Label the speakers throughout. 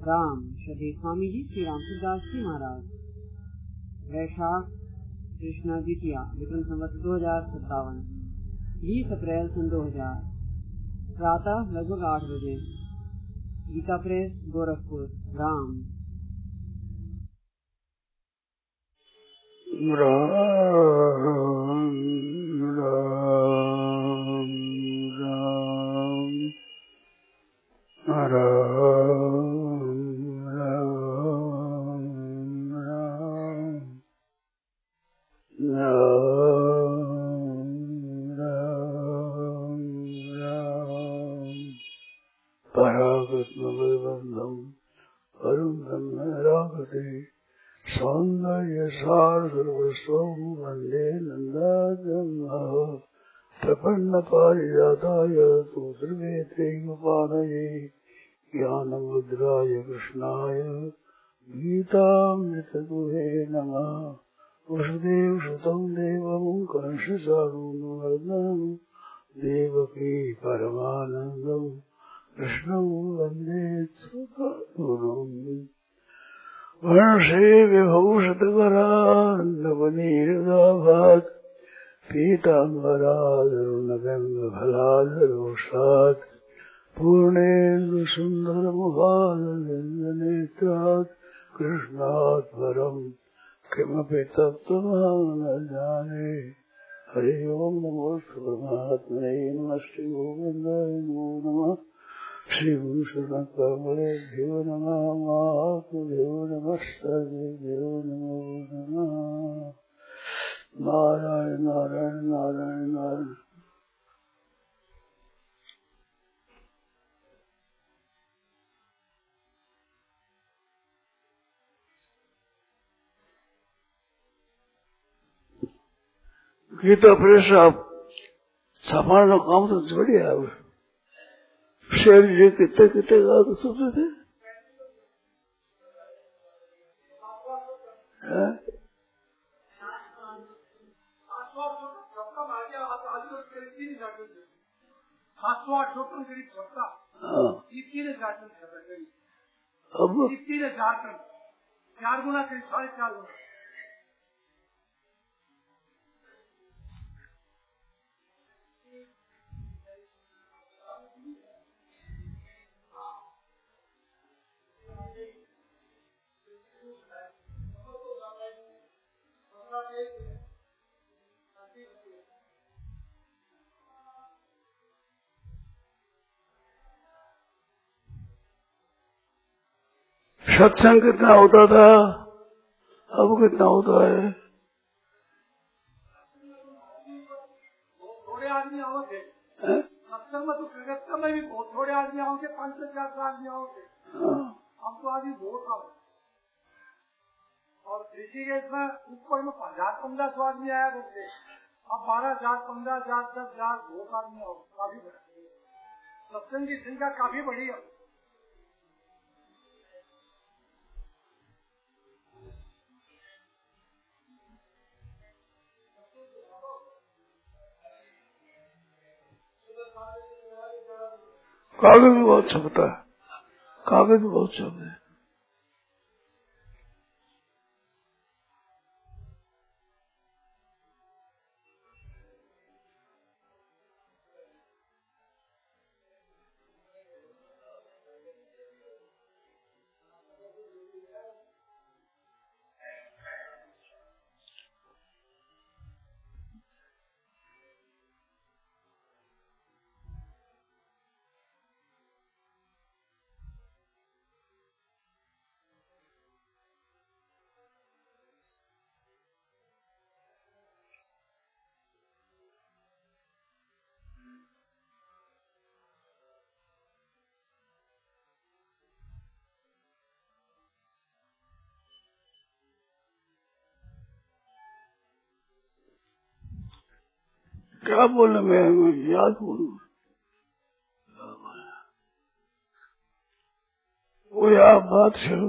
Speaker 1: राम श्री स्वामी जी श्री रामदास जी महाराज। वैशाख कृष्णा द्वितीया विक्रम संवत 2057 20 अप्रैल सन 2000 प्रातः लगभग 8 बजे। गीता प्रेस गोरखपुर। राम
Speaker 2: राम राम राम राम राम राम राम राम परागतमबंधम अरुण ब्रह्म रागते सौंदर्य सार सर्वस्वं वंदे नंदाजं प्रपन्न पारिजाताय तोत्रवेत्रैकपाणये ज्ञानमुद्राय कृष्णाय गीतामृतगुहे नमः। वसुदेव सुतं देवं कंसचाणूरमर्दनं देवकी परमानन्दं कृष्णं वन्दे गुरुम्। वर्षे विभूषितकरान्नवनीरदाभात् पीताम्बरादरुणगङ्गफलादरोषात् पूर्णेन्दुसुन्दरमुखादनेत्रात् कृष्णात् परम् किमपि तत्त्वमहं न जाने। हरि ओम् नमो परमात्मने नमः। श्री गोविन्दाय नमो नमः। श्री गुरुशरणकमलेभ्यो नमः। महात्मभ्यो नमः। सर्वेभ्यो नमो नमः। नारायण नारायण नारायण नारायण। गीता प्रेस आप छापाने का काम तो बढ़िया है। शेर जी कितने कितने गा तो सुनते थे। अब
Speaker 3: 4 गुना करीब 4.5 गुना।
Speaker 2: सत्संग कितना होता था, अब कितना होता है?
Speaker 3: थोड़े आदमी आओगे सत्संग में, तो कलकत्ता में भी बहुत थोड़े आदमी आओगे, 5 से 4 आदमी आओगे। अब तो आदमी बहुत आओ। और ऋषिकेश में ऊपर में 1000-1500 आदमी आया करते, अब 12,000, 15,000, 10,000 बहुत आदमी आओ। काफी बढ़ा, सत्संग की संख्या काफी बढ़ी है।
Speaker 2: कागज भी बहुत छपता है, कागज भी बहुत छपते हैं। क्या बोले मैं याद बोलूं, वो आप बात छोड़ो।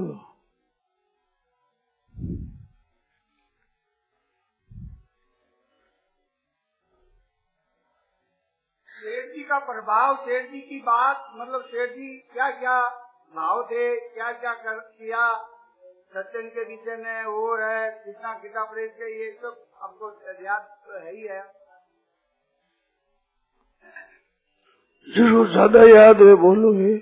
Speaker 3: शेर जी का प्रभाव, शेर जी की बात, मतलब शेर जी क्या क्या भाव थे, क्या क्या किया सत्संग के विषय में, वो है कितना गीता प्रेस के, ये सब आपको याद तो है ही है।
Speaker 2: जिसको ज्यादा याद है बोलोगे।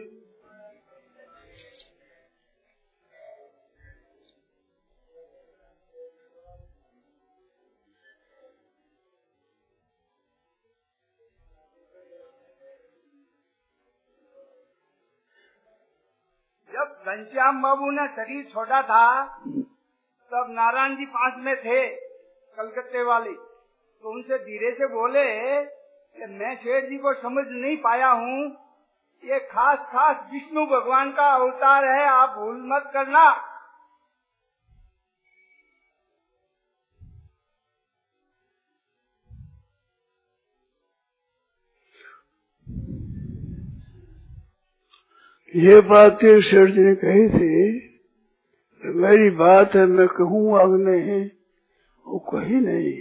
Speaker 3: जब घनश्याम बाबू ने शरीर छोड़ा था तब नारायण जी पास में थे कलकत्ते वाले, तो उनसे धीरे से बोले कि मैं शेठ जी को समझ नहीं पाया हूँ, ये खास विष्णु भगवान का अवतार है, आप भूल मत करना।
Speaker 2: ये बात शेठ जी ने कही थी, मेरी बात है, मैं कहूँ आग नहीं, वो कही नहीं।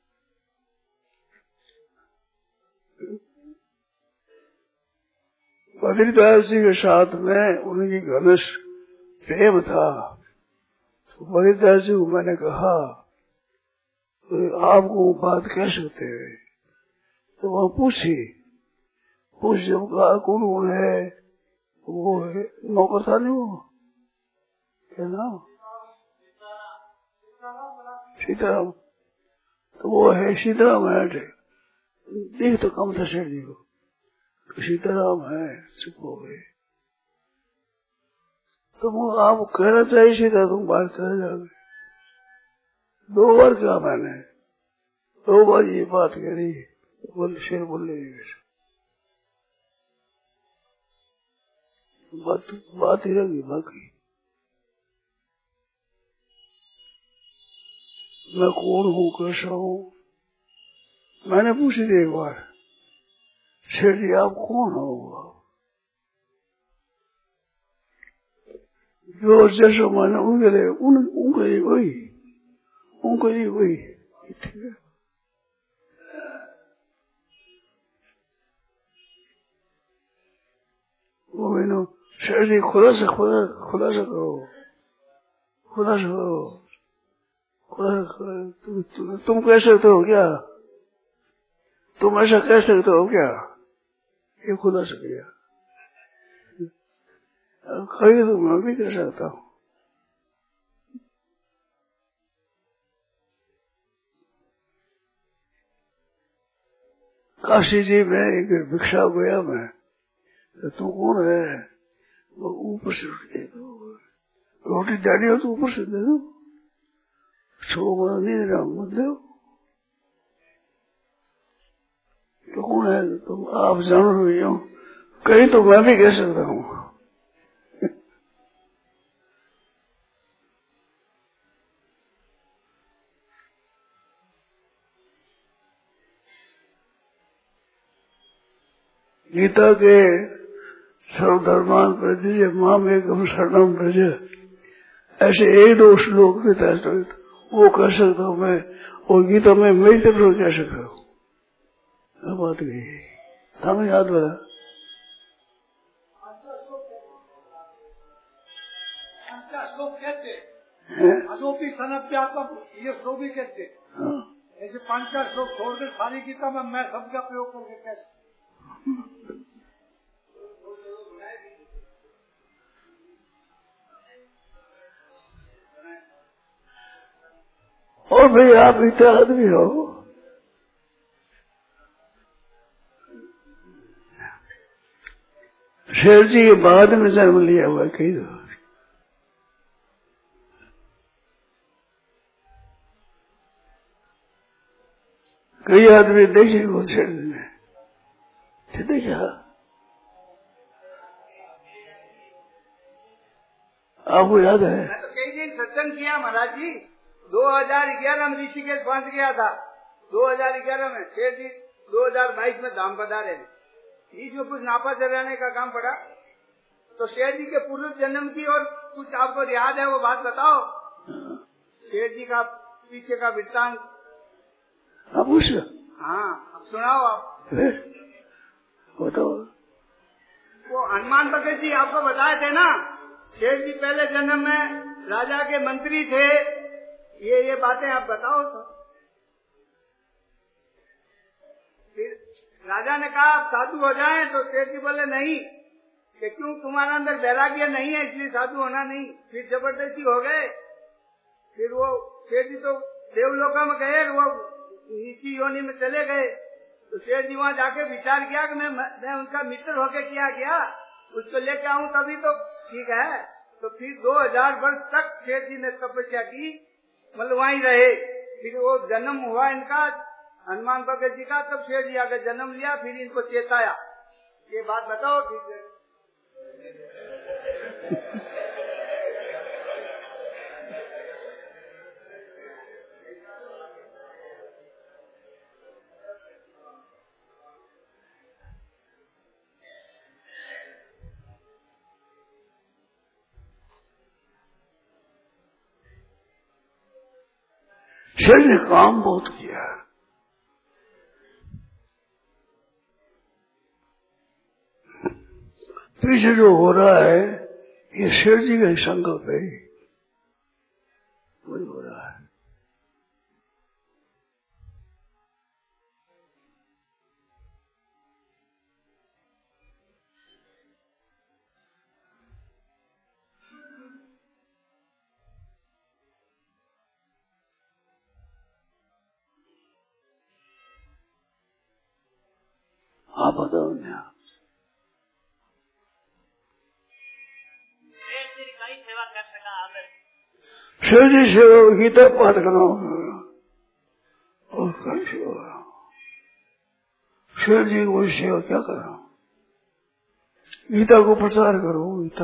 Speaker 2: बद्रीदास जी के साथ में उनकी घनिष्ठ प्रेम था, तो बद्रीदास जी को मैंने कहा तो आपको बात कह सकते हैं, तो वह पूछ जब कहा कौन है, वो है नौकर था नहीं, वो क्या नाम, सीताराम, तो वो है सीताराम है, देख तो कम था शेठ जी को, तो सीताराम है, चुप हो गए। तो आप कहना चाहिए सीता तुम बाहर चले जाओगे, 2 बार कहा मैंने, 2 बार ये बात कह रही है, बोले शेर बोले बात ही रहेगी। बाकी मैं कौन हूँ, कैसा हूँ, मैंने पूछी थी एक बार, शेर जी आप कौन हो, जो जैसा मैंने उनके लिए वही ठीक है। वो मैंने शेर जी खुलासा करो, तुम कह सकते हो क्या, तुम ऐसा कह सकते हो क्या, ये खुलासा किया। कहीं तो मैं भी कह सकता हूँ। काशी जी में एक भिक्षा गया मैं, तो तू कौन है, वो ऊपर से रोटी डाली हो तो ऊपर से दे दो, छो नहीं देना मत दो, तो कौन है, तुम आप जानो रही हो, कहीं तो मैं भी कह सकता हूँ। गीता के सर्वधर्मान प्रति माम एकम शरणम ब्रज, ऐसे 1-2 श्लोक के तहत वो कह सकता हूँ मैं, और गीता में मेरी तरफ कह सकता हूँ। बात गई था याद वाला
Speaker 3: श्लोक कहते अजोपी सनप्यात्म, ये श्लोक भी कहते। ऐसे 5-4 श्लोक छोड़ के सारी गीता में मैं शब्द का प्रयोग करके कैसे,
Speaker 2: और भाई आप इतना आदमी हो, शेर जी के बाद में जन्म लिया हुआ कई दो, कई आदमी देखे वो शेर जी ने देखा, आपको याद है।
Speaker 3: मैं तो कई दिन सत्संग किया महाराज जी, 2011 में ऋषिकेश पहुंच गया था, 2011 में शेर जी 2022 में धाम पधारे, बीच में कुछ नापा चलाने का काम पड़ा, तो शेर जी के पूर्व जन्म की और कुछ आपको याद है वो बात बताओ, शेर जी का पीछे का वृत्तांत।
Speaker 2: हाँ,
Speaker 3: अब सुनाओ आप।
Speaker 2: बताओ।
Speaker 3: वो हनुमान भगत जी आपको बताए थे ना, शेर जी पहले जन्म में राजा के मंत्री थे, ये बातें आप बताओ तो। फिर राजा ने कहा आप साधु हो जाएं, तो शेर जी बोले नहीं, कि क्यों तुम्हारा अंदर वैराग्य नहीं है इसलिए साधु होना नहीं। फिर जबरदस्ती हो गए। फिर वो शेर जी तो देवलोका में गए, वो नीची योनि में चले गए। तो शेर जी वहाँ जाके विचार किया कि मैं उनका मित्र होके क्या उसको लेके आऊं तभी तो ठीक है। तो फिर 2000 वर्ष तक शेर जी ने तपस्या की, मतलब वहीं रहे। फिर वो जन्म हुआ इनका हनुमान भगत जी का, तब शेर जी आगे जन्म लिया, फिर इनको चेताया। ये बात बताओ ठीक है।
Speaker 2: शेर ने काम बहुत किया। पीछे जो हो रहा है ये शेर जी का संकल्प है, वही हो रहा है। आप बताओ ना। शेर जी सेवा गीता पाठ करना और कई सेवा। शेर जी को सेवा क्या करा? गीता को प्रचार करो।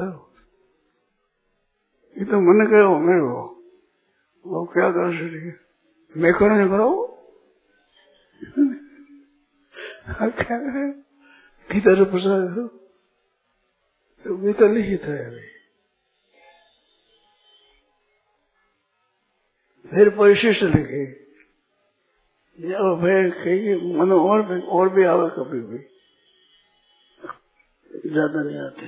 Speaker 2: गीता मन कहे हो मेरे हो, वो क्या कर सके? मैं करने करो क्या करे? गीता तो प्रचार करो। तो गीता लिखित है अभी। फिर परिशिष्ट लिखे जब फिर कहीं मन और भी आवे, कभी भी ज्यादा नहीं आते।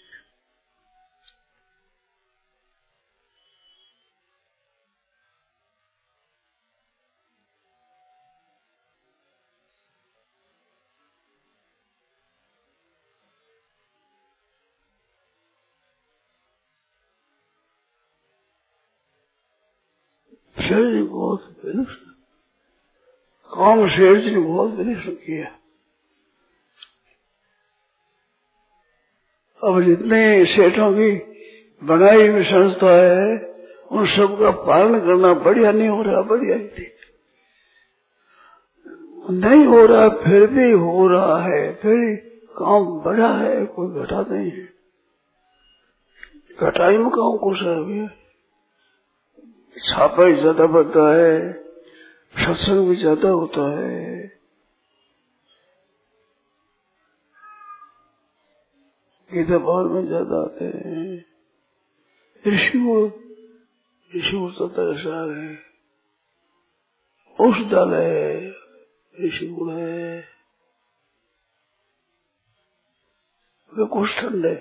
Speaker 2: शेर जी बहुत काम, शेर जी ने बहुत विनिष्ठ किया। अब जितने सेठों की बनाई हुई संस्था है उन सबका पालन करना बढ़िया नहीं हो रहा, बढ़िया ही थी नहीं हो रहा, फिर भी हो रहा है, फिर काम बढ़ा है, कोई घटा नहीं है। घटाई में काम कुछ है, छापा ही ज्यादा बनता है, सत्संग भी ज्यादा होता है, गीता भाव में ज्यादा आते हैं। ऋषि सार है, औषधाल है, ऋषि गुण है, वे कुछ ठंडे।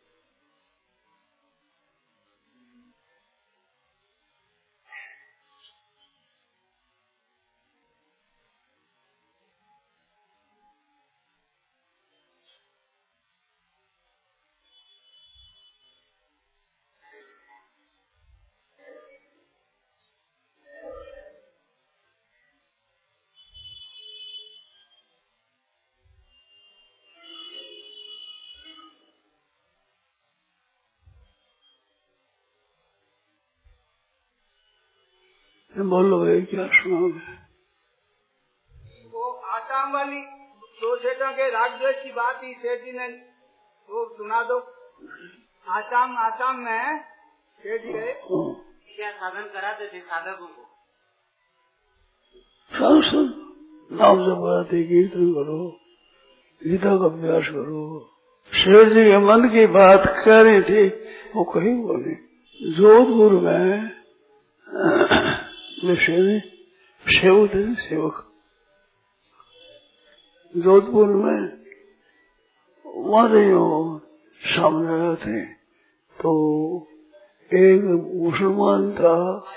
Speaker 2: बोलो भाई क्या सुनाओगे?
Speaker 3: वो आसाम वाली दो सेठों के राजद्वेष की बात ही सेठ जी ने वो सुना दो। आसाम में सेठ जी गए, क्या साधन कराते थे साधकों को?
Speaker 2: नाम जपाते, कीर्तन करो, गीता का अभ्यास करो। शेर जी के मन की बात कह रही थी, वो कहीं बोले। जोधपुर में सेवक थे, सेवक जोधपुर में वहां सामने आए थे। तो एक मुसलमान था,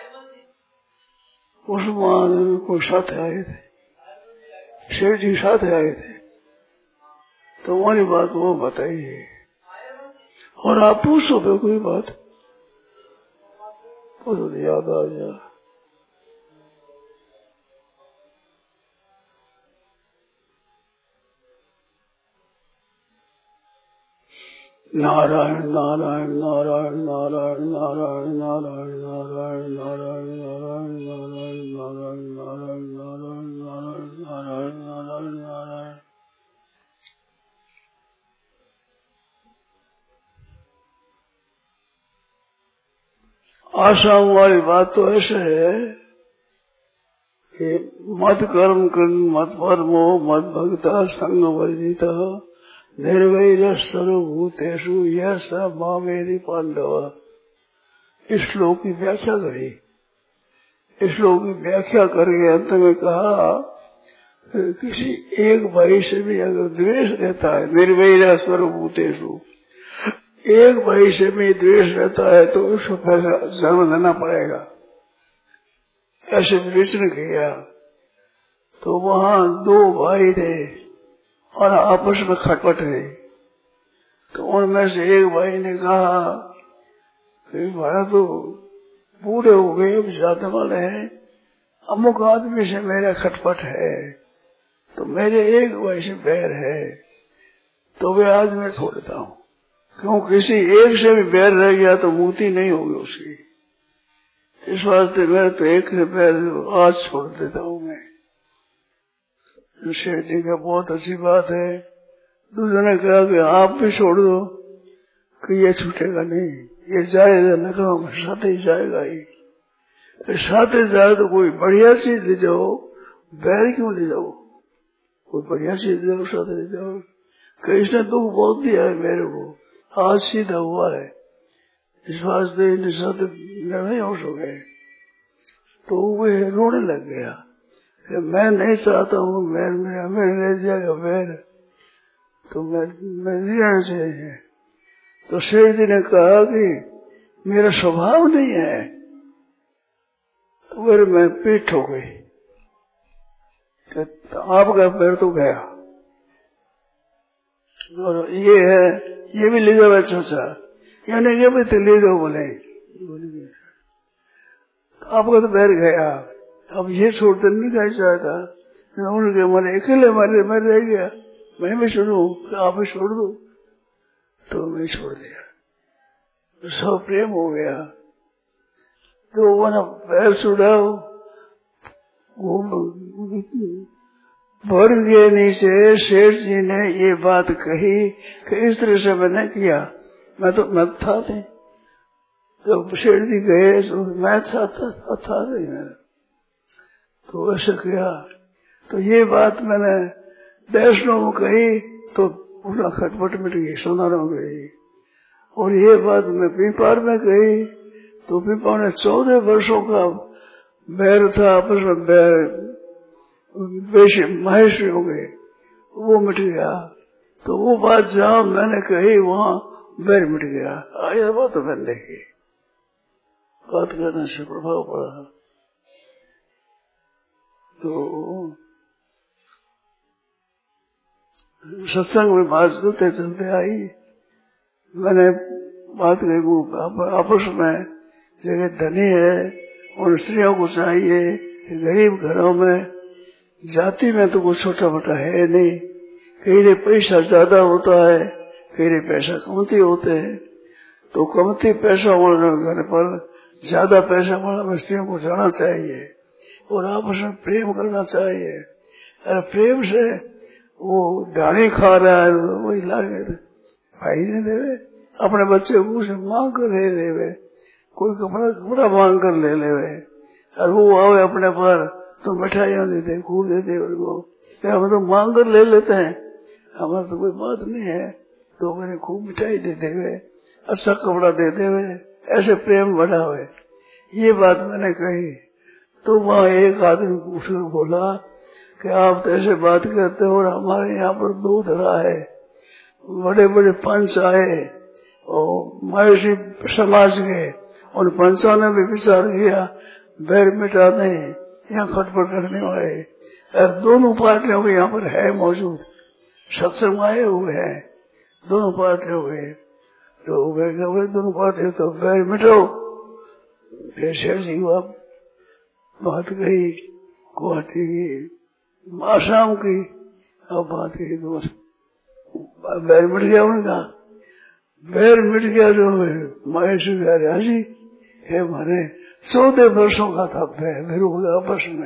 Speaker 2: मुसलमान को साथ आए थे, शेर जी साथ आए थे। तो हमारी बात वो बताइए और आप पूछो तो कोई बात पूछो तो याद आ जाए। नारायण नारायण नारायण नारायण नारायण नारायण नारायण नारायण नारायण नारायण नारायण नारायण नारायण नारायण नारायण नारायण नारायण। आसाम वाली बात तो ऐसे है कि मत कर्म कर्म मत परमो मत भक्ता संग वर्जिता निर्वैर सर्वभूतेषु यह सब मामेरि पांडव। इस श्लोक की व्याख्या करी। इस श्लोक की व्याख्या करके अंत में कहा किसी एक भाई से भी अगर द्वेष रहता है, निर्वैर सर्वभूतेषु, एक भाई से भी द्वेष रहता है तो उसको पैसा जन्म देना पड़ेगा। ऐसे विवेचन किया तो वहां दो भाई थे और आपस में खटपट है। तो उनमें से एक भाई ने कहा कि भाई तो बूढ़े हो गए, अब जाते वाले हैं, अमुक आदमी से मेरा खटपट है, तो मेरे एक भाई से बैर है, तो वे आज मैं छोड़ देता हूँ। क्यों किसी एक से भी बैर रह गया तो मुक्ति नहीं होगी उसकी। इस वास्ते मैं तो एक से बैर आज छोड़ देता हूँ मैं। शेर जी का बहुत अच्छी बात है। दूसरे ने कहा कि आप भी छोड़ दो कि ये छूटेगा नहीं, ये जाएगा नगरों में साथ ही जाएगा ही। साथ ही जाए तो कोई बढ़िया चीज ले जाओ, बैर क्यों ले जाओ, कोई बढ़िया चीज ले जाओ, साथ ले जाओ। कि इसने दुख बहुत दिया है मेरे को, आज सीधा हुआ है, इस वास्ते इनके साथ नहीं हो सके। तो वे रोने लग गया कि मैं नहीं चाहता हूँ मेरे रह जाएगा बैर, तो मैं नहीं रहना चाहिए। तो शेर जी ने कहा कि मेरा स्वभाव नहीं है, तो फिर मैं पीठ हो गई कि आपका पैर तो गया और ये है, ये भी ले जाओ चाचा, यानी ये भी तो ले जाओ बोले। तो आपका तो पैर गया, अब ये छोड़ते नहीं कहा चाहता, उनके मन अकेले मैं रह गया, मैं भी छोड़ू कि आप भी छोड़ दो, तो मैं छोड़ दिया। सब प्रेम हो गया। तो वो ना पैर छुड़ाओ, बढ़ गए नीचे। शेर जी ने ये बात कही कि इस तरह से मैंने किया, मैं था नहीं, जब शेर जी गए तो मैं था नहीं, तो ऐसे किया। तो ये बात मैंने वैष्णव में कही तो पूरा खटपट मिट गई, सोनार हो गई। और ये बात मैं पीपार में कही तो पीपार ने 14 वर्षों का बैर था, आपस में बैर महेश हो गए, वो मिट गया। तो वो बात जहाँ मैंने कही वहाँ बैर मिट गया। आया बात तो मैंने देखी, बात करने से प्रभाव पड़ा। तो सत्संग में बात चलते चलते आई, मैंने बात कही आपस में जगह धनी है उन स्त्रियों को चाहिए, गरीब घरों में जाति में तो कुछ छोटा मोटा है नहीं, कहीं रे पैसा ज्यादा होता है, कहीं रे पैसा कमती होते हैं। तो कमती पैसा वाले घर पर ज्यादा पैसा वाला स्त्रियों को जाना चाहिए और आपस में प्रेम करना चाहिए। अरे प्रेम से वो डाली खा रहा है तो वही लागे भाई ने देवे, अपने बच्चे को उसे मांग कर ले लेवे, कोई कपड़ा मांग कर ले लेवे, और वो आवे अपने पर तो मिठाइयाँ देते, खूब देते उनको। हम तो मांग कर ले लेते हैं, हमारा तो कोई बात नहीं है, तो मैंने खूब मिठाई देते हुए, अच्छा कपड़ा देते हुए, ऐसे प्रेम बढ़ा हुए। ये बात मैंने कही तो वहाँ एक आदमी उसने बोला कि आप तो ऐसे बात करते हो और हमारे यहाँ पर दूध रहा है, बड़े बड़े पंच आए और महर्षि समाज के, उन पंचों ने भी विचार किया बैर मिटा दें, यहाँ खटपट करने वाले और दोनों पार्टियों के यहाँ पर है मौजूद, सत्संग आए हुए हैं दोनों पार्टियों के, तो वे दोनों पार्टियों तो बैर मिटाओ। फिर शेर जी बात कही गुवाहाटी की आसाम की, अब बात कही तो बैर मिट गया उनका, बैर मिट गया। जो महेश्वर बिहारी जी है माने 14 वर्षों का था बैर हो गया आपस में,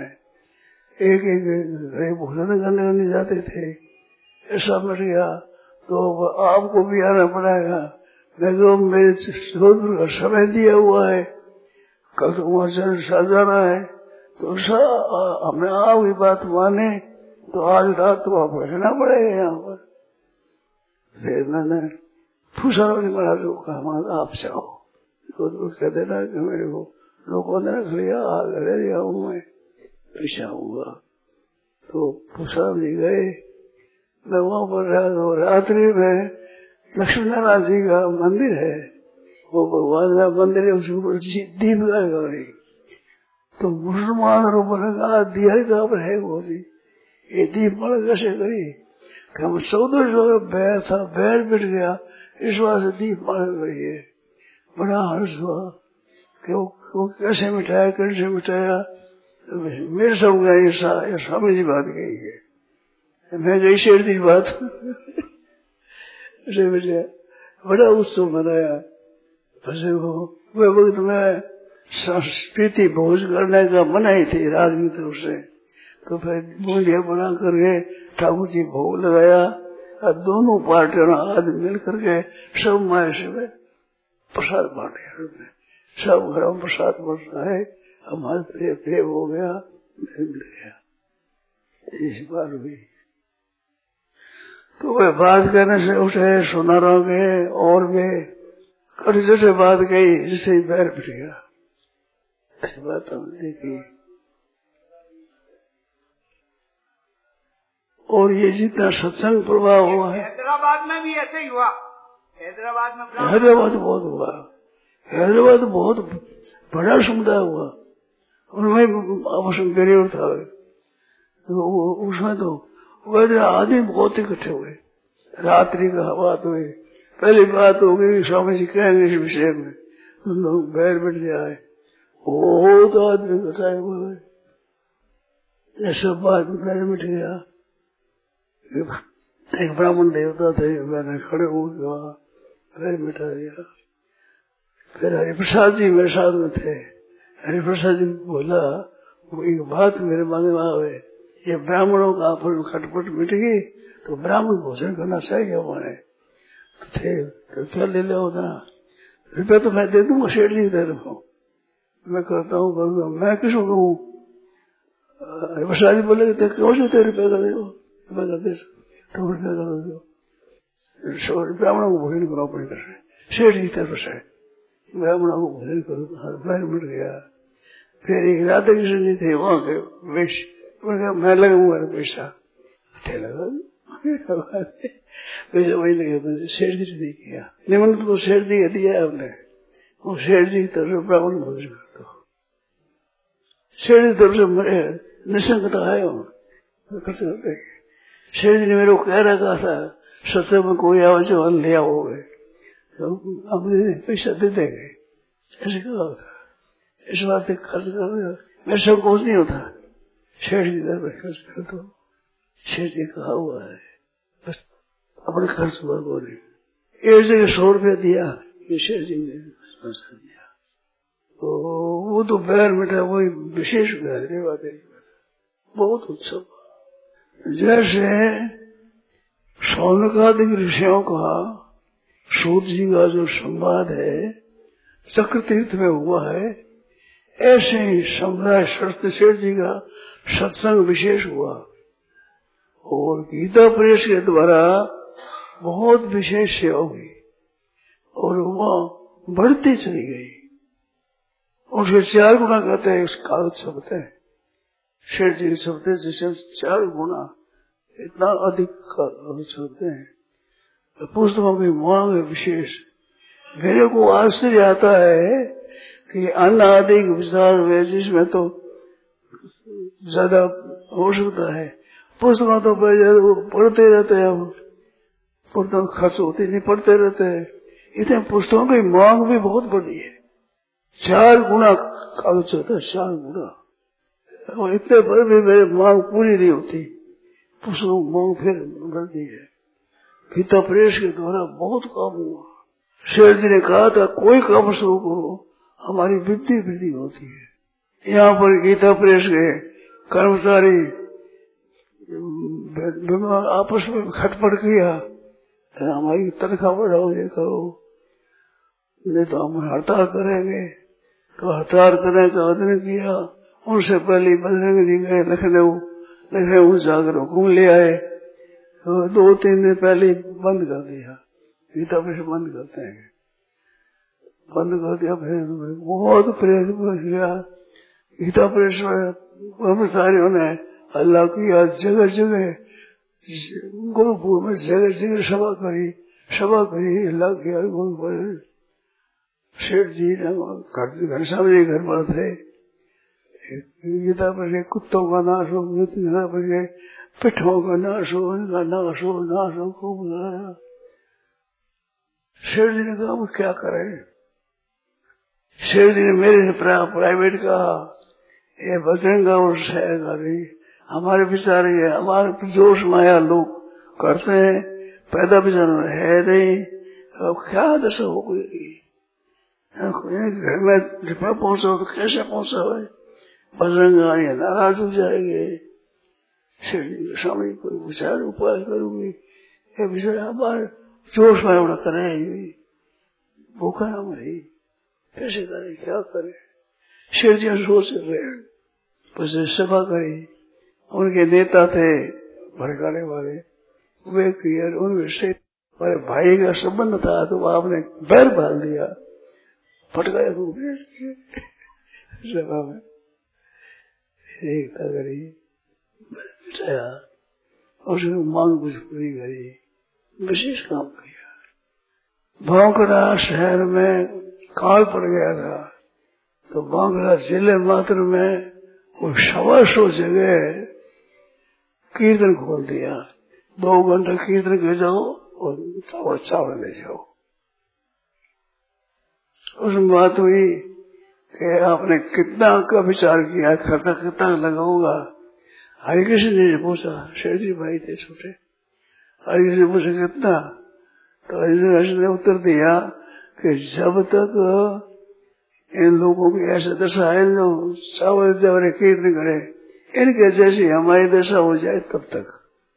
Speaker 2: एक भोजन करने जाते थे, ऐसा मिट गया। तो आपको भी आना पड़ेगा, मैं तो मेरे जोधपुर का समय दिया हुआ है, कल तो वहां से जाना है, तो हमें आपकी बात माने तो आज रात तो आप रहना पड़ेगा यहाँ पर। फिर मैंने पूछा महाराज को कहा आप जाओ, तो कह देना कि मेरे को लोगों ने रख लिया, ले लिया हूँ मैं, पैसा आऊंगा। तो पूछा जी गए, मैं वहां पर रात्रि में लक्ष्मी नारायण जी का मंदिर है, वो भगवान का मंदिर है, उसके ऊपर दीप लगा रही, तो मुसलमानों पर दिया का पर है वो जी, ये दीप मल कैसे करी, हम 14 जो बैर था बैर बिट गया, इस बात से दीप मल गई है। बड़ा हर्ष हुआ कि वो कैसे मिटाया, कैसे मिटाया। मेरे समझ ये स्वामी जी बात कही है, मैं गई शेर दी बात बड़ा उत्सव मनाया। वक्त में संस्कृति भोज करने का मनाई थी राजनीति तरफ से, तो फिर मूल्य बना करके ठाकुर जी भोग लगाया और दोनों पार्टियों ने आदमी मिल करके सब मायसे में प्रसाद बांटे, सब घरों में प्रसाद बढ़ता है, हमारे प्रेम हो गया, मिल गया, इस बार हुई। तो वे बात करने से उठे सुनारों के और वे कड़ी से बात कही जिससे पैर पिट गया, ऐसी बात हमने देखी। और ये जितना सत्संग प्रभाव हुआ है,
Speaker 3: हैदराबाद में भी ऐसे ही हुआ, हैदराबाद
Speaker 2: बहुत हुआ, हैदराबाद बहुत बड़ा समुदाय हुआ, उनमें आपस में गरीब था, तो उसमें तो वैसे आदमी बहुत इकट्ठे हुए, रात्रि का बात हुई, पहली बात हो गई स्वामी जी कहेंगे इस विषय में, तुम लोग बैर बैठ जाए, बहुत आदमी इकट्ठा हुए, ये सब बात बैर बैठ गया। एक ब्राह्मण देवता थे, मैंने खड़े हो गया, बैर बैठा दिया। फिर हरिप्रसाद जी मेरे साथ में थे, हरिप्रसाद जी बोला वो एक बात मेरे मन में आवे, ये ब्राह्मणों का आपस खटपट मिट गई तो ब्राह्मण भोजन करना चाहिए हमारे, तो थे तो क्या ले लो ना, रुपया तो मैं दे दूंगा, सेठ जी दे दूंगा, मैं करता हूँ करूँगा, मैं किसको कहूँ। हरिप्रसाद जी बोले क्यों से तेरे रुपया कर दो, रुपया कर दे तो रुपया कर दो, ब्राह्मणों को भोजन करना पड़ेगा, सेठ जी तरफ से ब्राह्मणों को भोजन करो, मिट गया। फिर एक राधा कृष्ण जी थे वहां के वेश, मैं लगाऊंगा पैसा, लगा पैसा वही लगे, शेर जी ने किया निमंत्रण तो शेर जी दिया हमने, वो शेर जी की तरफ से ब्राह्मण भोजन कर दो, शेर जी की तरफ से मेरे निशंकता है, शेर जी ने मेरे को कह रखा था सत्संग में कोई आवाज जो ले आओगे तो हमने पैसा दे देंगे, ऐसे कहा था। इस वास्ते खर्च कर मेरे संकोच नहीं होता, शेर जी दर खर्च कर दो, शेर जी कहा हुआ है, बस अपने खर्च हुआ बोले, एक जगह 100 रुपया दिया, ये शेर जी ने दिया, तो वो तो बैर मिटा, वही विशेष बैर बहुत उत्सव। जैसे शौनकादिक ऋषियों का सूत जी का जो संवाद है चक्र तीर्थ में हुआ है, ऐसे ही सम्राट शरतसेठ जी का सत्संग विशेष हुआ और गीता प्रेस के द्वारा बहुत विशेष सेवा हुई और वह बढ़ती चली गई। उसके 4 गुना कहते हैं, उस कागज शब्द है शेठ जी के शब्द है, जिसे 4 गुना इतना अधिक शब्द है। पुस्तकों की मांग है विशेष। मेरे को आश्चर्य आता है कि अनादिक विचार हुए जिसमें तो ज्यादा हो सकता है, पुस्तकों तो पढ़ते रहते हैं, पुस्तक खर्च होती नहीं, पढ़ते रहते हैं। इतने पुस्तकों की मांग भी बहुत बड़ी है, 4 गुना कागज होता है, 4 गुना। और इतने पर भी मेरी मांग पूरी नहीं होती, पुस्तकों की मांग फिर बढ़ती है। गीता प्रेस के द्वारा बहुत काम हुआ। शेर जी ने कहा था कोई काम शुरू करो, हमारी बुद्धि वृद्धि होती है। यहाँ पर गीता प्रेस के कर्मचारी आपस में खटपट किया, हमारी तनख्वाह बढ़ाओ, ये करो, नहीं तो हम हड़ताल करेंगे। तो हड़ताल करने का आदमी किया। उनसे पहले बजरंग जी गए लखनऊ जाकर हुकुम ले आए, तो 2-3 दिन पहले बंद कर दिया। गीता प्रेस बंद करते हैं, बंद कर दिया। फिर बहुत प्रेस किया। गीता प्रेस में कर्मचारियों ने अल्लाह किया, जगह जगह गुरुपुर में जगह जगह सभा करी अल्लाह किया। शेठ जी घर सामने घर पर थे। गीता पर कुत्तों का नाश हो, गीता पर पिठों का नाश हो, इनका नाश हो खूब लगाया। शेठ जी ने कहा क्या करें। शेठ जी ने मेरे से प्राइवेट कहा, ये बजरंग और सहकारी हमारे बेचारे हमारे जोश माया लोग करते हैं, पैदा बेचारा है नहीं, अब क्या दशा हो गई। घर में रिपा पहुंचा तो कैसे पहुंचा है, बजरंग आए नाराज हो जाएंगे। शेठ जी के सामने कोई विचार उपाय करूंगी, ये बेचारा हमारे जोश में उड़ा करे, भूखा हमारी कैसे करे, क्या करे। शेठ जी सोच रहे, बस सभा करी। उनके नेता थे भड़काने वाले, वे क्लियर उनमें से हमारे भाई का संबंध था, तो आपने बैर डाल दिया, फटकाया सभा में। उसने मांग कुछ पूरी करी, विशेष काम किया। बांकड़ा शहर में काल पड़ गया था, तो बांकड़ा जिले मात्र में वो 125 जगह कीर्तन खोल दिया। 2 घंटा कीर्तन कर जाओ और चावल ले जाओ। उसमें बात हुई कि आपने कितना का विचार किया, खर्चा कितना लगाऊंगा। हरिकृष्ण जी ने पूछा, शेठ जी भाई थे छोटे, हरिकृष्ण ने पूछा कितना, तो हरिकृष्ण ने उत्तर दिया कि जब तक इन लोगों की ऐसा दशा है जो चावल चावल कीर्तन करे, इनके जैसी हमारी दशा हो जाए तब तक।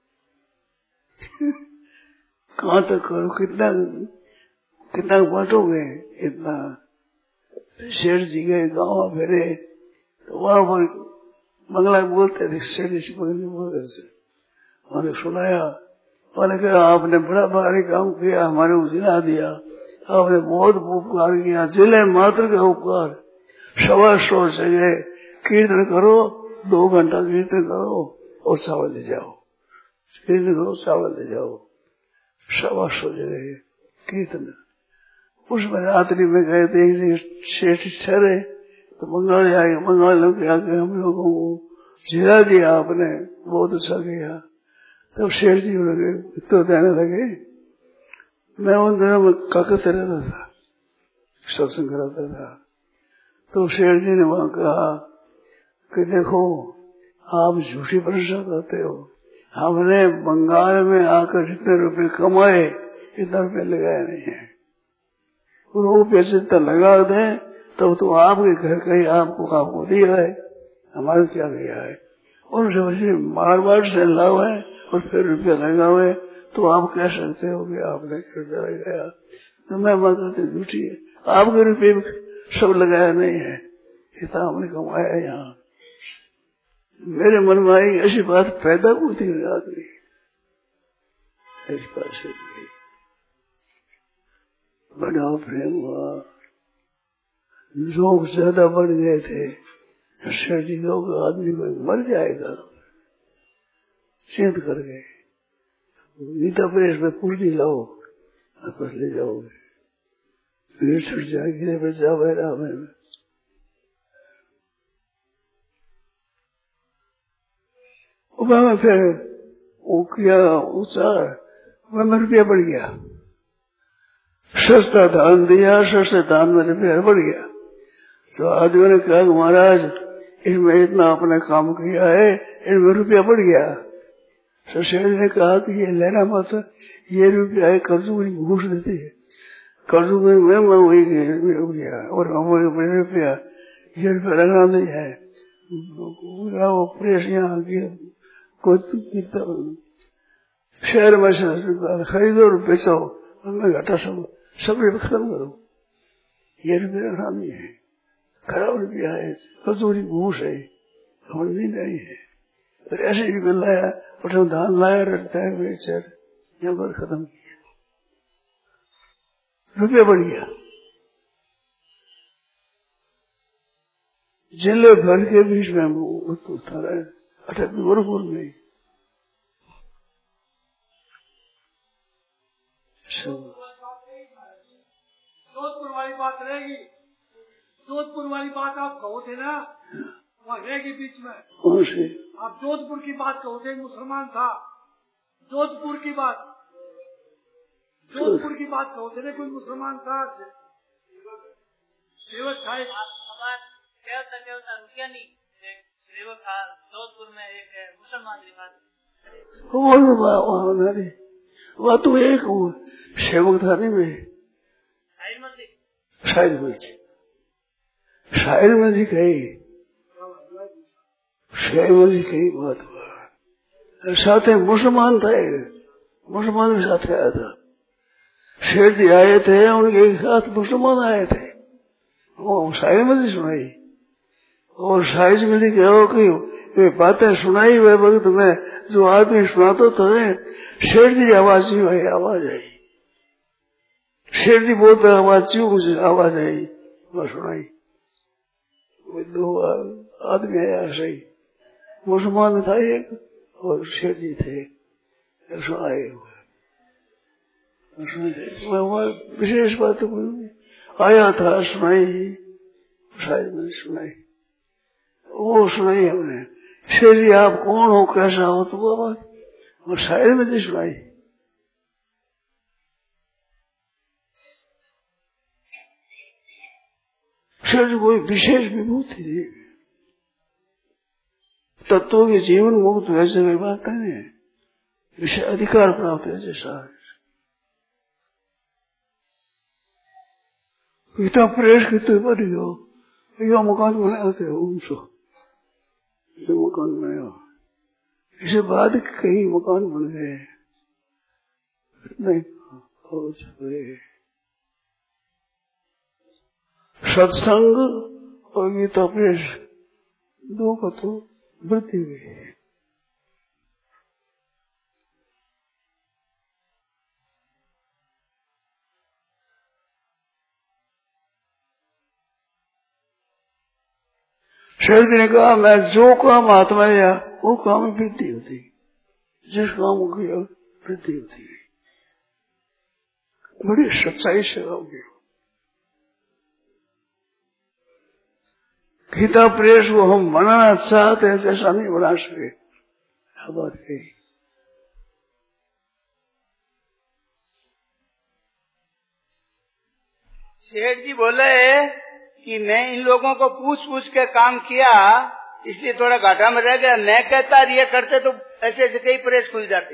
Speaker 2: कहाँ तक करो, कितना बांटोगे इतना। शेठ जी गए गाँव फिरे, तो वहां पर मंगला बोलते थे, शेठ जी बोलते थे, उन्होंने सुनाया। उन्होंने कहा आपने बड़ा भारी काम किया, हमारे को जिला दिया, आपने बहुत उपकार किया, जिले मात्र का उपकार। 125 जगह कीर्तन करो, 2 घंटा कीर्तन करो और चावल ले जाओ, कीर्तन करो चावल ले जाओ। 125 जगह कीर्तन। उसमें रात्रि में गए थे, शेठ ठहरे तो बंगाल आए, बंगाल लोग आके हम लोगों को जिला दिया आपने, बहुत अच्छा किया। तब शेठ जी लगे तो देने लगे। मैं उन दिनों में कलकत्ते रहता था, सत्संग कराता था। तो शेठ जी ने वहां कहा कि देखो आप झूठी प्रशंसा करते हो, हमने बंगाल में आकर जितने रुपए कमाए इतना रुपये लगाए नहीं है। रुपये जितना लगा दें तब तो आपके घर का ही आपको दिया है, हमारे क्या दिया है। उनसे वैसे मार से लाभ है और फिर रुपया लगा हुए, तो आप कह सकते हो कि आपने रुपया लगाया। तो मैं बात करती झूठी है, आपके रुपये सब लगाया नहीं है, इतना हमने कमाया है। यहाँ मेरे मन में आई ऐसी बात पैदा होती है आदमी, ऐसी बात से बड़ा प्रेम हुआ। लोग ज्यादा बढ़ गए थे, शरीर लोग आदमी को मर जाएगा, चिंत कर गए। गीता प्रेस में पूर्ति लाओ, वापस ले जाओगे, फिर छट जाएगी बचा बैरा में। फिर वो किया उचार, में रुपया बढ़ गया, सस्ता दान दिया, सस्ते दान में रुपया बढ़ गया। तो आदमी ने कहा महाराज इसमें इतना आपने काम किया है, इनमें रुपया बढ़ गया। तो शेर ने कहा कि ये लेना मत, ये रुपया है कर्जूरी घूस देती है, कर्जूरी में वही रुपया और हमारे रुपया ये रुपया लगना नहीं है। वो प्रेस यहाँ शहर में से खरीदो और बेचो, उनमें घाटा सब खत्म करो, ये रुपया लगना नहीं है, खराब रुपया है, कजूरी घूस है, हमारी नहीं है। फिर ऐसे ही रुपया लाया और धान लाया रहता है बेचर, यहाँ पर खत्म किया, रुपया बढ़ गया। जिले भर के बीच में उतारा है, अटक गोरखपुर में
Speaker 4: जोधपुर वाली बात रहेगी, जोधपुर वाली बात आप कहो थे ना, वहाँ रहेगी बीच में।
Speaker 2: कौन से?
Speaker 4: आप जोधपुर की बात कहो थे, मुसलमान था, जोधपुर की बात, जोधपुर की बात कहो थे ना, कोई मुसलमान था, सेवक था,
Speaker 5: देवता रुकिया नहीं, सेवक था जोधपुर में, एक मुसलमान लिखा,
Speaker 2: वह तो एक सेवक था नहीं में, शायद में जी कही, शायद में जी कही बात हुआ। साथ मुसलमान था, मुसलमान के साथ आया था, शेर जी आए थे, उनके साथ मुसलमान आए थे, वो शायद में जी सुनाई, और शायद में जी कहो कि वे बातें सुनाई वे वक्त में जो आदमी सुनाते थे, शेर जी आवाज ही भाई आवाज आई, शेर जी बोलते आवाज मुझे आवाज आई, वह सुनाई। वो दो आदमी आया सही, मुसलमान था एक और शेर जी थे, सुनाए हुए विशेष बात आया था, सुनाई, शायद मैंने सुनाई, वो सुनाई हमने, शेर जी आप कौन हो, कैसा हो, तो वो बात और शायद मैंने सुनाई। शेर कोई विशेष विभूति थी, तत्वों के जीवन मुक्त वैसे कोई बात नहीं है, विषय अधिकार प्राप्त है जैसा इतना प्रेस कितने बड़ी हो, यह मकान बनाते हो उनसे, ये मकान बनाया, इसे बाद कई मकान बन गए, नहीं सत्संग और गीता प्रेस दो का तो वृद्धि हुई। शेर जी ने कहा मैं जो काम हाथ में लिया वो काम में वृद्धि होती, जिस काम की वृद्धि होती है, बड़ी सच्चाई से होगी। गीता प्रेस को हम बनाना चाहते हैं, जैसा नहीं बना सके, बात कही।
Speaker 3: शेठ जी बोले कि मैं इन लोगों को पूछ के काम किया, इसलिए थोड़ा घाटा में रह गया, मैं कहता ये करते तो ऐसे ऐसे कई प्रेस खुल जाते।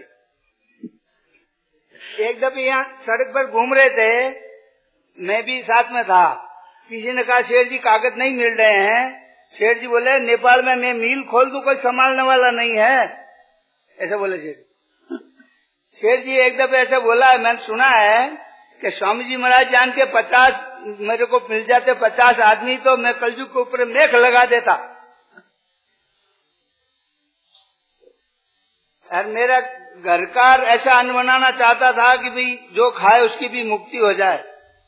Speaker 3: एक दफे यहाँ सड़क पर घूम रहे थे, मैं भी साथ में था, किसी ने कहा शेठ जी कागज नहीं मिल रहे हैं, शेठ जी बोले नेपाल में मैं मिल खोल दूं कोई संभालने वाला नहीं है, ऐसा बोले शेठ। शेठ जी एक दफे ऐसा बोला है, मैंने सुना है कि स्वामी जी महाराज जान के 50 मेरे को मिल जाते 50 आदमी तो मैं कलयुग के ऊपर मेख लगा देता, और मेरा घरकार ऐसा अन्न बनाना चाहता था कि भाई जो खाए उसकी भी मुक्ति हो जाए,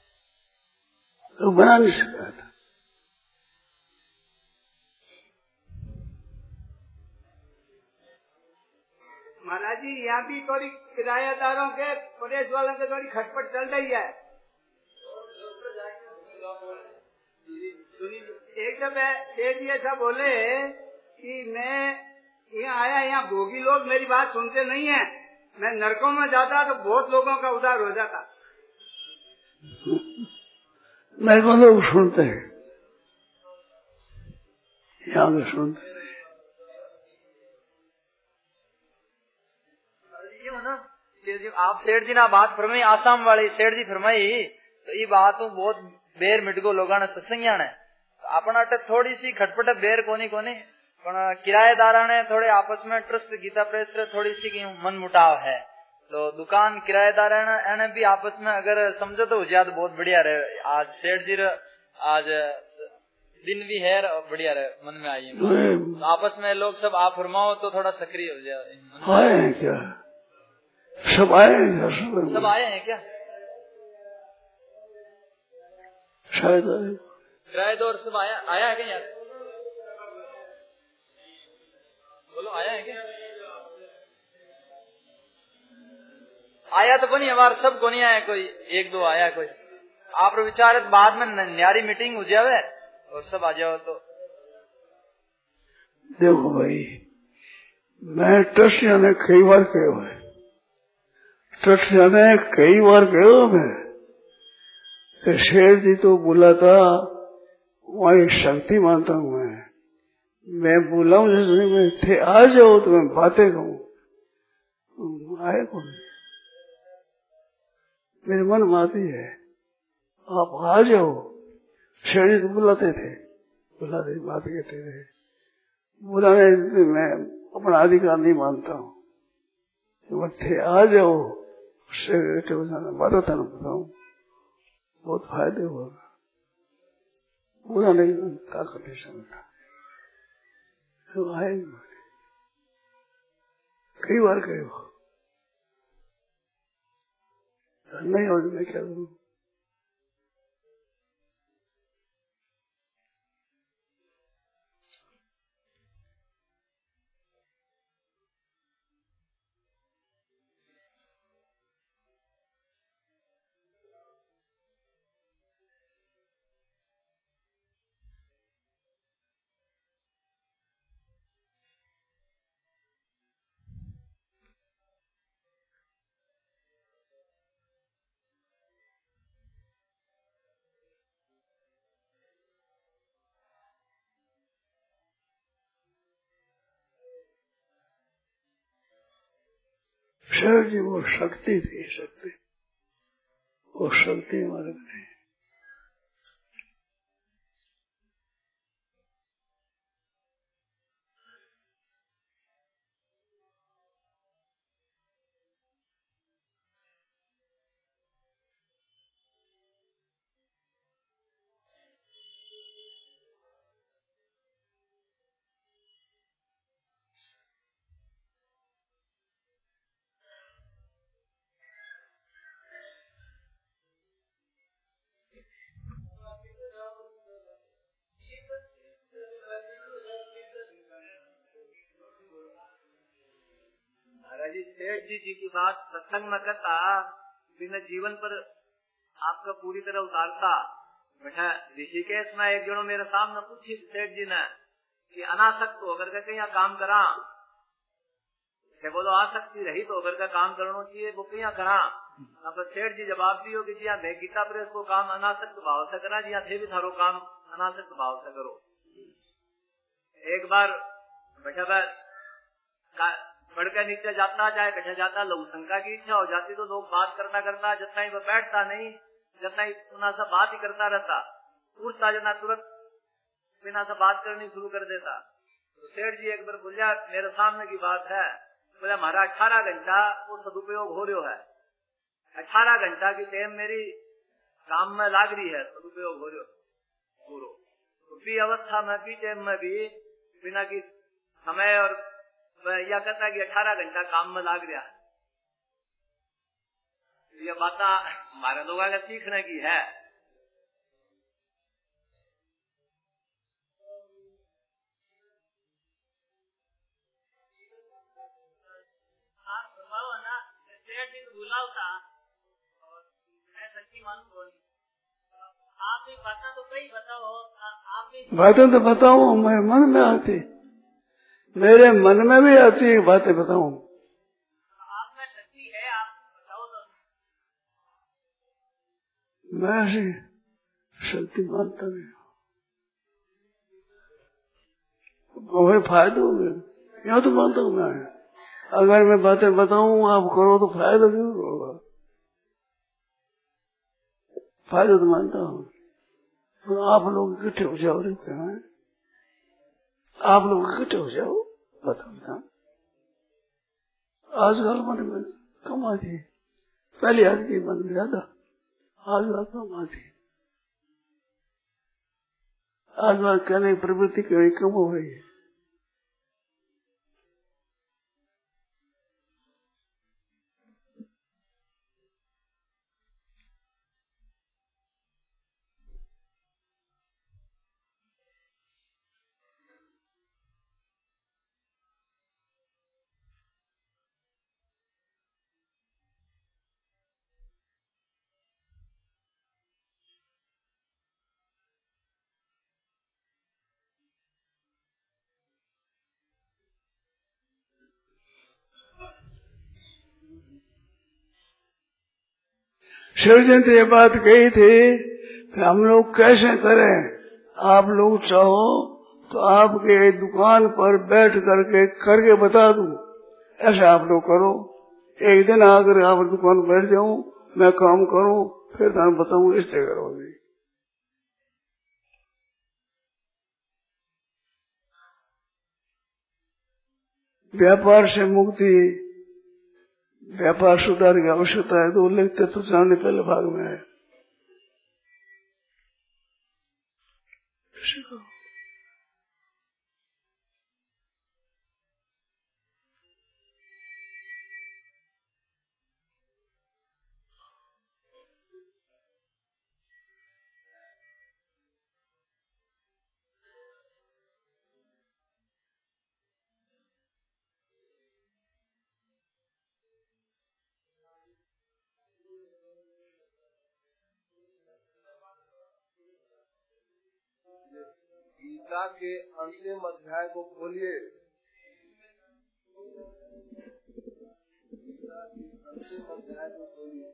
Speaker 2: तो बना नहीं सकता था।
Speaker 3: महाराज जी यहाँ भी थोड़ी किराएदारों के पुलिस वालों के थोड़ी खटपट चल रही है। एक जब सेठ जी ऐसा बोले कि मैं यहाँ आया, यहाँ भोगी लोग मेरी बात सुनते नहीं है, मैं नरकों में जाता तो बहुत लोगों का उद्धार हो जाता।
Speaker 2: नहीं को लोग सुनते हैं, यहाँ के सुनते
Speaker 6: आप सेठ जी ना बात फरमाई आसाम वाली सेठ जी फरमाई तो ये बात बहुत बेर मिटगो लोगों ने सत्संगिया ने अपना थोड़ी सी खटपट बेर कोनी पर किराएदारा ने थोड़े आपस में ट्रस्ट गीता प्रेस थोड़ी सी मन मुटाव है तो दुकान किराएदार ने भी आपस में अगर समझो तो ज्यादा बहुत बढ़िया रहे। आज सेठ जी आज दिन भी है बढ़िया रहे मन में आई तो आपस में लोग सब आप फरमाओ तो थोड़ा सक्रिय हो जाए।
Speaker 2: आए हैं क्या? सब आए हैं?
Speaker 6: सब आए हैं क्या?
Speaker 2: शायद
Speaker 6: किराएदार सब आया है क्या यार? बोलो आया है क्या? आया तो कोनी हमारे सब को नहीं आया, कोई एक दो आया कोई। आप विचारित बाद में न्यारी मीटिंग हो जावे और सब आ जाओ तो।
Speaker 2: देखो भाई, मैं ट्रस्ट ने कई बार कहो है, ट्रस्ट ने कई बार कहो मैं तो शेर जी तो बोला था वही शक्ति मानता हूँ मैं बोला हूँ जैसे मैं थे आ जाओ तो मैं बातें कहूँ, आए कौन? मेरे मन में आती है आप आ जाओ। शेर जी तो बुलाते थे बात कहते थे, बुलाने मैं अपना अधिकार नहीं मानता हूँ, थे आ जाओ बात था ना बताऊँ बहुत फायदे होगा, बुरा नहीं ताकत समझता तो आएगा। कई बार कहे हो नहीं हो मैं क्या करूँ? शेर जी वो शक्ति थी, शक्ति वो शक्ति हमारे नहीं।
Speaker 6: सेठ जी की बात सत्संग में करता बिना जीवन पर आपका पूरी तरह उतारता बैठा। ऋषिकेश में एक जनो मेरे सामने पूछी सेठ जी ने कि अनासक्त होकर के कहीं काम करा, बोलो आसक्ति रहित होकर का काम करना चाहिए वो कहीं करा। अब सेठ जी जवाब दियो कि जी गीता प्रेस को काम अनासक्त भाव से करा, जी थे भी थारो काम अनासक्त भाव से करो। एक बार बैठा बढ़ के नीचे जाता चाहे बैठा जाता, लोग शंका की इच्छा हो जाती तो लोग बात करता करता जितना ही वो बैठता नहीं जितना ही पुनः से बात ही करता रहता, उठता जना तुरंत बिना से बात करनी शुरू कर देता। तो सेठ जी एक बार बोलिया मेरे सामने की बात है, बोला हमारा 18 घंटा वो सदुपयोग हो रहा है, 18 घंटा की टाइम मेरी काम में लाग रही है, सदुपयोग हो रहा पूरा। तो भी अवस्था में भी टाइम में भी बिना की समय और यह कहता है कि 18 घंटा काम में लाग रहा है। ये बात हमारे लोगों का सीखने की है।
Speaker 5: भूला था और मैं सच्ची मानू बोली आप भी बातें तो कई बताओ आप भी
Speaker 2: बातें तो बताऊं मैं मन में आती मेरे मन में भी आती है बातें बताऊं
Speaker 5: आप में शक्ति है आप बताओ तो
Speaker 2: मैं ऐसी शक्ति मानता नहीं हूँ फायदा होगा यहाँ तो मानता हूँ मैं अगर मैं बातें बताऊं आप करो तो फायदा जरूर होगा फायदा तो मानता हूँ आप लोग इकट्ठे हो जाओ रहते हैं आप लोग इकट्ठे हो जाओ बताओ आजकल मन में कम आती है पहले आती थी मन में ज्यादा आजकल कम आती है आजकल कहने की प्रवृत्ति कम हो रही है शिव जी ने ये बात कही थी कि हम लोग कैसे करें आप लोग चाहो तो आपके दुकान पर बैठ करके बता दूं ऐसा आप लोग करो एक दिन आकर आप दुकान पर बैठ जाऊं मैं काम करूं फिर तो बताऊं इस तरह करोगे व्यापार से मुक्ति व्यापार सुधार की आवश्यकता है तो लिखते तो सामने पहले भाग में है
Speaker 7: गीता के अंतिम अध्याय को खोलिए गीता के अंतिम अध्याय को खोलिए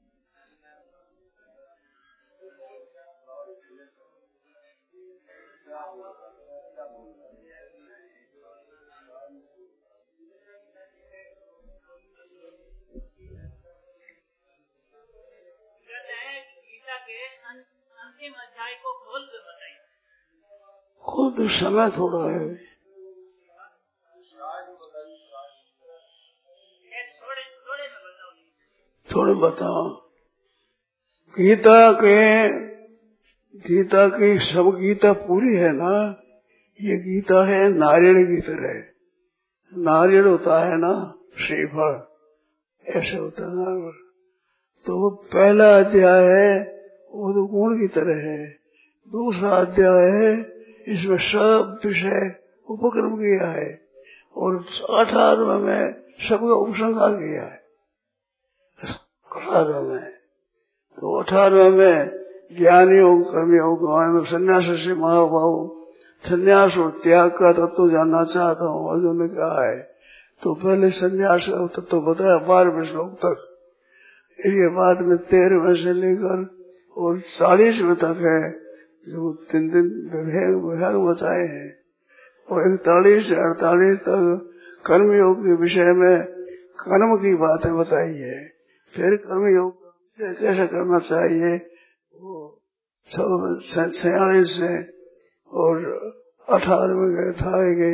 Speaker 5: गीता के अंतिम अध्याय को खोल कर बताइए
Speaker 2: खुद समय थोड़ा है थोड़े बताओ गीता की सब गीता पूरी है ना ये गीता है नारियल की तरह नारियल होता है ना श्रीफल ऐसे होता है ना तो पहला अध्याय है वो तो गुण की तरह है दूसरा अध्याय है इसमें सब विषय उपक्रम किया है और 18वें में सबका उपसंहार किया है 18वें में तो 18वें में ज्ञान योग कर्म योग संन्यास से महाभाव संन्यास और त्याग का तत्व जानना चाहता हूँ अर्जुन ने कहा है तो पहले संन्यास का तत्व बताया 12वें श्लोक तक इसके बाद में 13वें से लेकर और 40वें तक है जो 3 विभाग बताए हैं और 41 से 48 तक कर्म योग के विषय में कर्म की बातें बताई है फिर कर्म योग कैसे करना चाहिए वो 46 से और 18वें गए था गए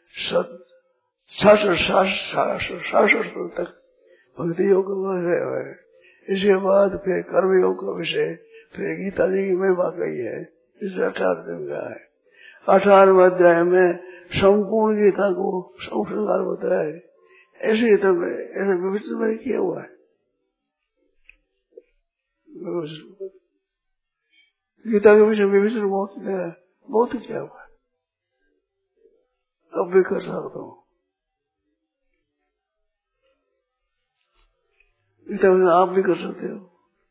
Speaker 2: 66 तक भक्ति योग का विषय है इसके बाद फिर कर्म योग का विषय फिर गीता जी की महिमा कही है इसे 18 दिन का है 18वें अध्याय में संपूर्ण गीता को संसार बताया है ऐसे तो ऐसे विविध में किया हुआ है गीता के विषय विविध बहुत किया हुआ है अब भी कर सकता हूँ आप भी कर सकते हो।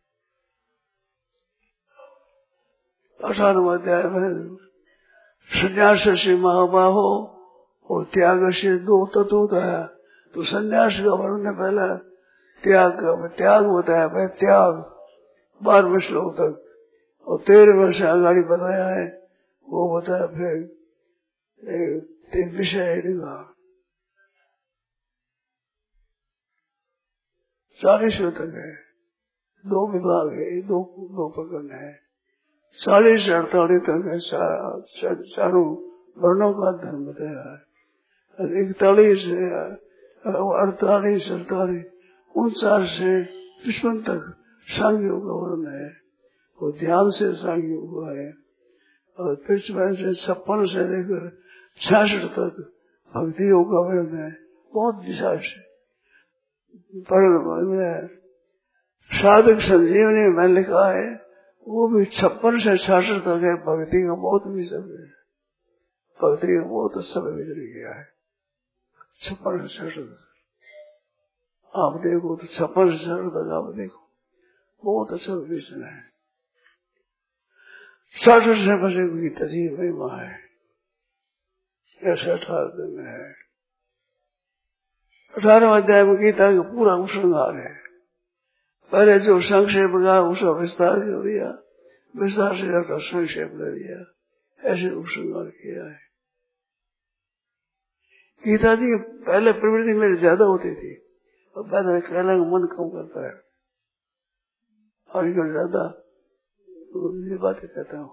Speaker 2: 18वां अध्याय में संन्यास से महाबाहो और त्याग से 2 तत्व होता है। तो संन्यास का वर्णन पहला त्याग बताया भाई, त्याग 12वें श्लोक तक, और 13वें से आगे बताया है, वो बताया फिर 3 विषय 40वें तक है। 2 विभाग है, 2 प्रकरण है। 40 से 48 तक है, चारों वर्णों का धर्म बताया है। 41 से 48 49 से 55 तक सांख्य योग का वर्णन है, वो ध्यान से सांख्य योग है। और 55 से 56 से लेकर 66 तक भक्ति योग का वर्णन है, बहुत विशाल से। पर साधक संजीवनी में लिखा है, वो भी 56 से 66 तक है। भक्ति का बहुत विषय है, भक्ति का बहुत अच्छा विचार किया है। 56 से 66 तक आप देखो, तो 56 से 66 तक आप देखो, बहुत अच्छा विषय है। 66 से बचे गीता जी महिमा है, ऐसा 18 में है। 18वें अध्याय में गीता का पूरा उपसंहार है। पहले जो संक्षेप का उसका विस्तार कर दिया, विस्तार से ज्यादा संक्षेप कर दिया, ऐसे उपसंहार किया है। गीता जी पहले प्रवृत्ति मेरी ज्यादा होती थी, और पहले कहने का मन कम करता है, आजकल ज्यादा ये बातें कहता हूँ।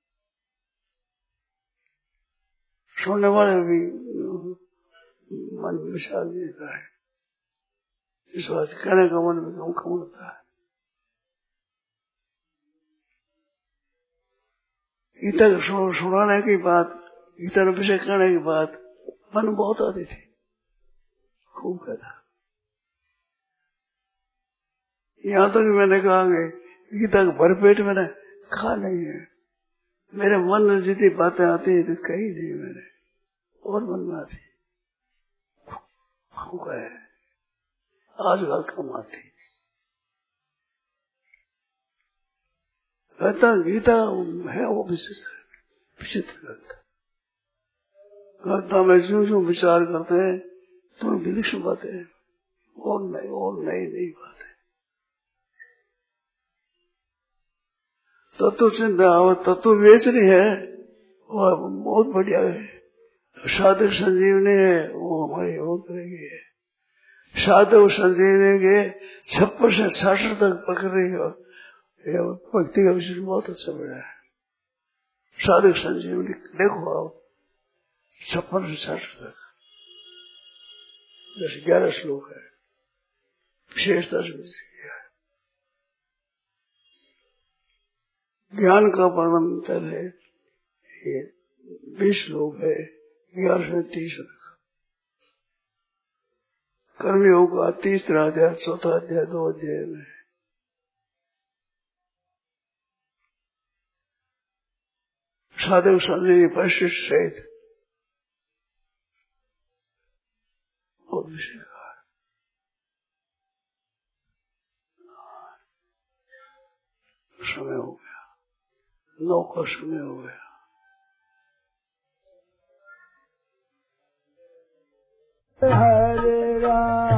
Speaker 2: सुनने वाले भी मन विशाल देता है, इस बात कहने का मन में कम होता है। गीता सुनाने की बात, गीता का विषय करने की बात मन बहुत आती थी, खूब कहता। यहाँ तक तो मैंने कहा कि गीता का भरपेट मैंने कहा नहीं है, मेरे मन में जितनी बातें आती है तो कही नहीं मैंने, और मन में आती है, आजकल कम आती। कहता गीता है वो विचित्र करता में जो विचार करते हैं तो विलक्षण बातें हैं, और नई बातें। तत्व चिंता और तत्व वेचनी है, वो बहुत बढ़िया है। साधक संजीवनी है, वो हमारी और करेगी है। साधक संजीवनी के 56 से 66 तक पकड़ेगा, भक्ति का विषय बहुत अच्छा बड़ा है। साधक संजीवनी देखो आप, 56 से 66 तक, जैसे 11 श्लोक है, विशेषता से किया है। ज्ञान का वर्णन पहले 20 श्लोक है, 11 से 30 तक। कर्मयोग का 3रा अध्याय, 4था अध्याय, 2 अध्याय में। साधक संजीवनी परिशिष्ट सहित और विषय का समय हो गया, 9 का समय हो गया। हरे राम